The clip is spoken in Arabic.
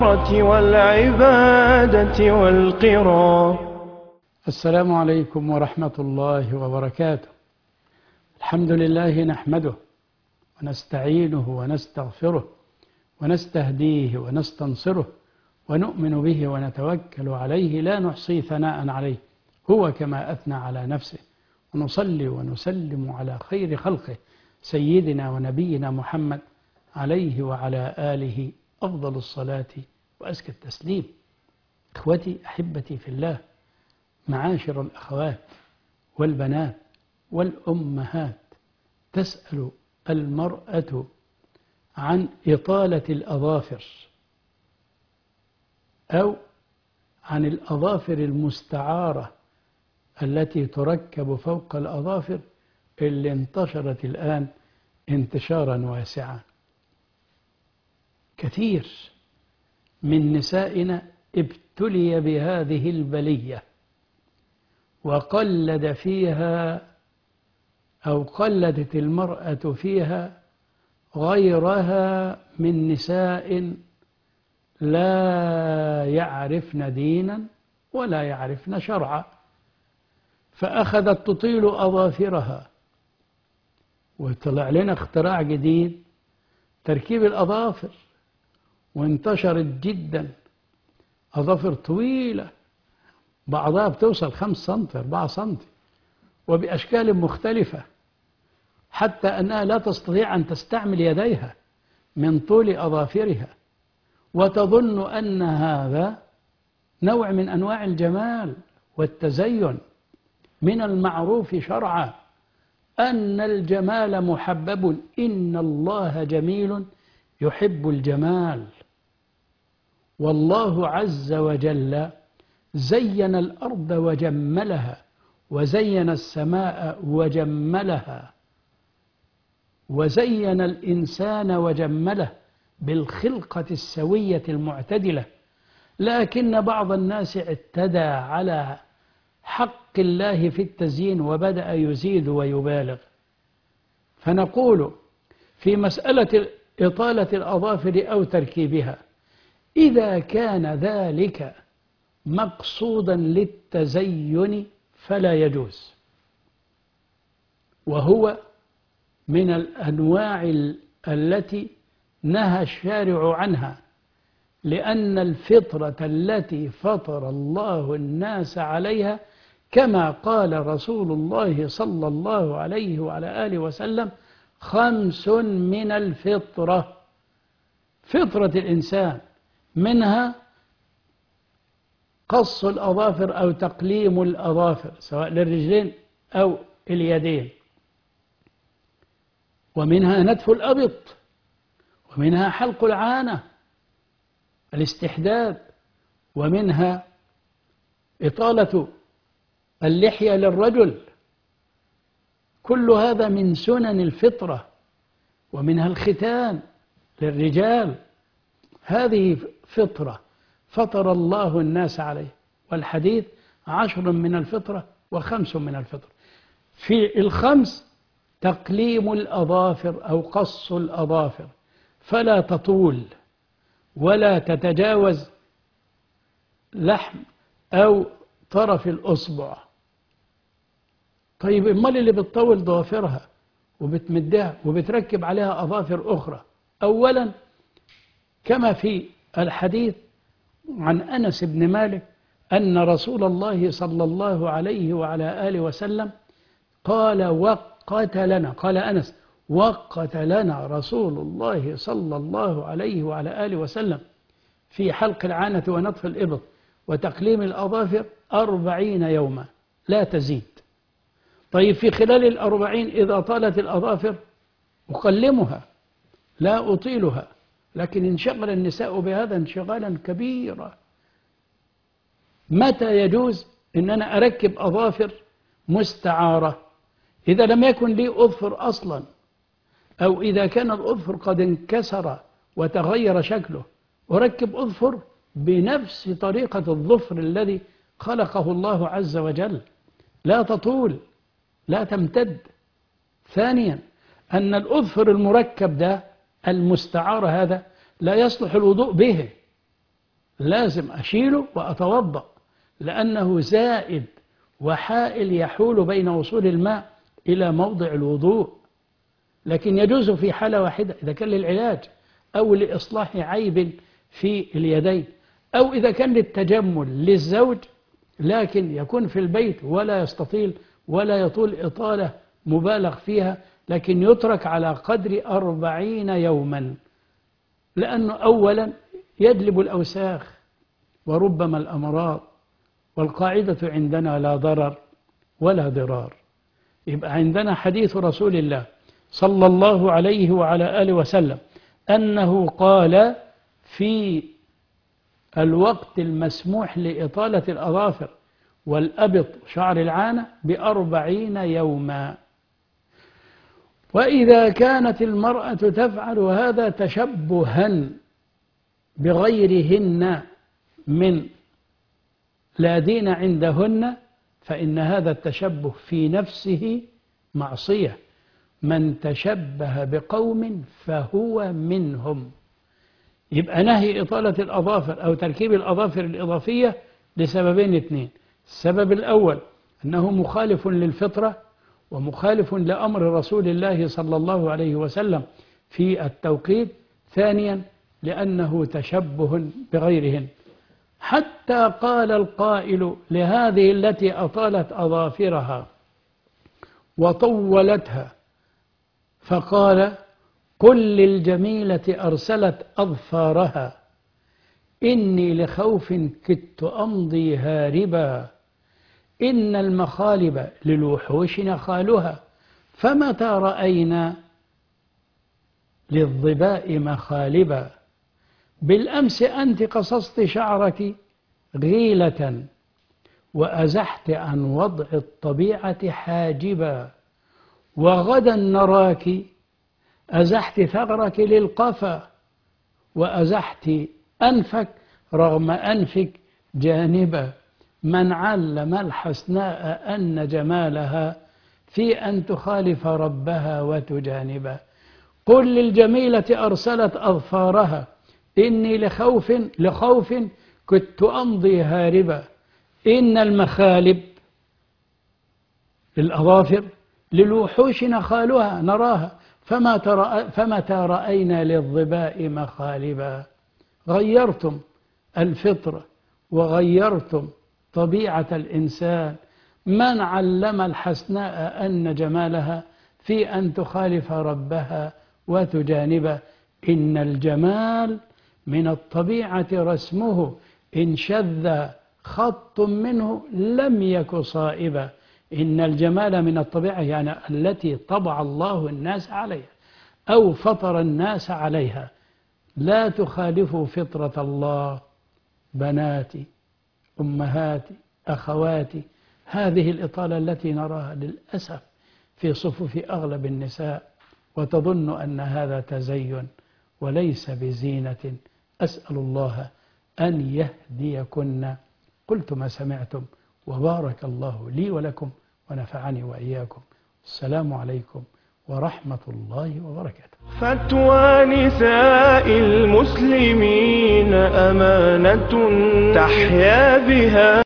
والعبادة والقرى. السلام عليكم ورحمة الله وبركاته. الحمد لله نحمده ونستعينه ونستغفره ونستهديه ونستنصره ونؤمن به ونتوكل عليه، لا نحصي ثناء عليه هو كما أثنى على نفسه، ونصلي ونسلم على خير خلقه سيدنا ونبينا محمد عليه وعلى آله أفضل الصلاة وأزكى التسليم. إخوتي أحبتي في الله، معاشر الأخوات والبنات والأمهات، تسأل المرأة عن إطالة الأظافر أو عن الأظافر المستعارة التي تركب فوق الأظافر اللي انتشرت الآن انتشارا واسعا. كثير من نسائنا ابتلي بهذه البلية وقلد فيها أو قلدت المرأة فيها غيرها من نساء لا يعرفن دينا ولا يعرفن شرعا، فأخذت تطيل أظافرها. وطلع لنا اختراع جديد، تركيب الأظافر، وانتشرت جدا أظافر طويلة بعضها بتوصل 5 سنتي 4 سنتي وبأشكال مختلفة، حتى أنها لا تستطيع أن تستعمل يديها من طول أظافرها، وتظن أن هذا نوع من أنواع الجمال والتزين. من المعروف شرعا أن الجمال محبب، إن الله جميل يحب الجمال. والله عز وجل زين الأرض وجملها، وزين السماء وجملها، وزين الإنسان وجمله بالخلقة السوية المعتدلة. لكن بعض الناس اعتدى على حق الله في التزيين وبدأ يزيد ويبالغ. فنقول في مسألة إطالة الأظافر أو تركيبها، إذا كان ذلك مقصودا للتزين فلا يجوز، وهو من الأنواع التي نهى الشارع عنها، لأن الفطرة التي فطر الله الناس عليها كما قال رسول الله صلى الله عليه وعلى آله وسلم: 5 من الفطرة، فطرة الإنسان، منها قص الأظافر أو تقليم الأظافر سواء للرجلين أو اليدين، ومنها نتف الأبط، ومنها حلق العانة الاستحداد، ومنها إطالة اللحية للرجل. كل هذا من سنن الفطرة. ومنها الختان للرجال، هذه فطرة فطر الله الناس عليه، والحديث 10 من الفطرة و5 من الفطرة. في ال5 تقليم الأظافر أو قص الأظافر، فلا تطول ولا تتجاوز لحم أو طرف الأصبع. طيب امال اللي بتطول ضوافرها وبتمدها وبتركب عليها أظافر أخرى؟ أولا كما في الحديث عن أنس بن مالك أن رسول الله صلى الله عليه وعلى آله وسلم قال: وقت لنا، قال أنس: وقت لنا رسول الله صلى الله عليه وعلى آله وسلم في حلق العانة ونطف الإبط وتقليم الأظافر 40 يوما لا تزيد. طيب في خلال 40 إذا طالت الأظافر أقلمها لا أطيلها، لكن انشغل النساء بهذا انشغالا كبيرا. متى يجوز إن أنا أركب أظافر مستعارة؟ إذا لم يكن لي أظفر أصلا، أو إذا كان الأظفر قد انكسر وتغير شكله، أركب أظفر بنفس طريقة الظفر الذي خلقه الله عز وجل، لا تطول لا تمتد. ثانيا أن الأظفر المركب ده المستعار هذا لا يصلح الوضوء به، لازم أشيله وأتوضأ، لأنه زائد وحائل يحول بين وصول الماء إلى موضع الوضوء. لكن يجوز في حالة واحدة، إذا كان للعلاج أو لإصلاح عيب في اليدين، أو إذا كان للتجمل للزوج لكن يكون في البيت ولا يستطيل ولا يطول إطالة مبالغ فيها، لكن يترك على قدر 40 يوما، لأنه أولا يجلب الأوساخ وربما الأمراض، والقاعدة عندنا لا ضرر ولا ضرار. يبقى عندنا حديث رسول الله صلى الله عليه وعلى آله وسلم أنه قال في الوقت المسموح لإطالة الأظافر والأبط شعر العانة ب40 يوما. وإذا كانت المرأة تفعل هذا تشبها بغيرهن من لا دين عندهن، فإن هذا التشبه في نفسه معصية. من تشبه بقوم فهو منهم. يبقى نهي إطالة الأظافر أو تركيب الأظافر الإضافية لسببين اثنين. السبب الأول أنه مخالف للفطرة ومخالف لأمر رسول الله صلى الله عليه وسلم في التوقيت. ثانيا لأنه تشبه بغيرهن، حتى قال القائل لهذه التي أطالت أظافرها وطولتها فقال: قل للجميلة أرسلت أظفارها إني لخوف كدت أمضي هاربا، إن المخالب للوحوش نخالها، فمتى رأينا للظباء مخالبا، بالأمس أنت قصصت شعرك غيلة وأزحت عن وضع الطبيعة حاجبا، وغدا نراك أزحت ثغرك للقفا وأزحت أنفك رغم أنفك جانبا، من علم الحسناء أن جمالها في أن تخالف ربها وتجانبا. قل للجميلة أرسلت أظفارها إني لخوف كنت أمضي هاربا، إن المخالب للأظافر للوحوش نخالها نراها، فمتى رأينا للظباء مخالبا. غيرتم الفطرة وغيرتم طبيعة الإنسان. من علم الحسناء أن جمالها في أن تخالف ربها وتجانبه. إن الجمال من الطبيعة رسمه، إن شذ خط منه لم يك صائبا. إن الجمال من الطبيعة يعني التي طبع الله الناس عليها أو فطر الناس عليها، لا تخالفوا فطرة الله. بناتي، أمهاتي، أخواتي، هذه الإطالة التي نراها للأسف في صفوف أغلب النساء، وتظن أن هذا تزين وليس بزينة. أسأل الله أن يهديكن. قلت ما سمعتم، وبارك الله لي ولكم ونفعني وإياكم. السلام عليكم ورحمة الله وبركاته. فتوى نساء المسلمين أمانة تحيا بها